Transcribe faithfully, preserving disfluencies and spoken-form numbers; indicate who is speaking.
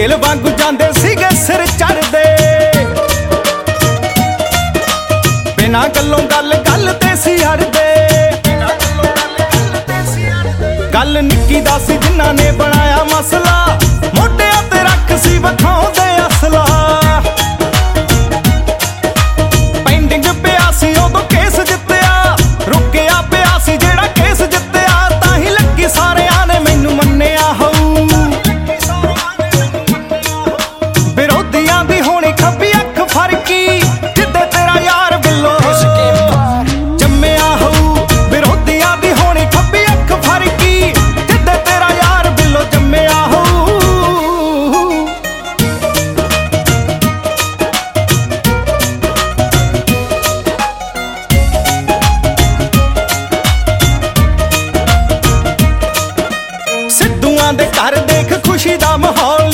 Speaker 1: Rail ਵਾਂਗੂ ਜਾਂਦੇ ਸੀਗੇ ਸਿਰ ਚੜਦੇ, ਬਿਨਾਂ ਗੱਲੋਂ ਗੱਲ ਗੱਲ ਤੇ ਸੀ ਹੜਦੇ। ਗੱਲ ਨਿੱਕੀ ਦਾ ਸੀ ਜਿਨ੍ਹਾਂ ਨੇ ਬਣਾਇਆ ਮਸਲਾ, ਮੋਢਿਆਂ ਤੇ ਰੱਖ ਸੀ ਵਿਖਾਉਂਦੇ ਅਸਲਾ। ਪੈਂਡਿੰਗ ਪਿਆ ਸੀ ਉਦੋਂ ਕੇਸ ਜਿੱਤਿਆ, ਰੁਕਿਆ ਪਿਆ ਸੀ ਜਿਹੜਾ ਕੇਸ ਜਿੱਤਿਆ। ਤਾਂ ਹੀ ਲੱਗੀ ਸਾਰਿਆਂ ਨੇ ਮੈਨੂੰ ਮੰਨਿਆ ਹੋਊ, ਵਿਰੋਧੀਆਂ ਦੀ ਹੋਣੀ ਖੱਬੀ ਅੱਖ ਫਰਕੀ, ਜਿੱਦੇ ਤੇਰਾ ਯਾਰ ਬਿੱਲੋ ਜੰਮਿਆ ਹੋਊ। ਵਿਰੋਧੀਆਂ ਦੀ ਹੋਣੀ ਖੱਬੀ ਅੱਖ ਫਰਕੀ, ਜਿੱਦੇ ਤੇਰਾ ਯਾਰ ਬਿੱਲੋ ਜੰਮਿਆ ਹੋਊ। ਸਿੱਧੂਆਂ ਦੇ ਘਰ ਦੇਖ ਖੁਸ਼ੀ ਦਾ ਮਾਹੌਲ,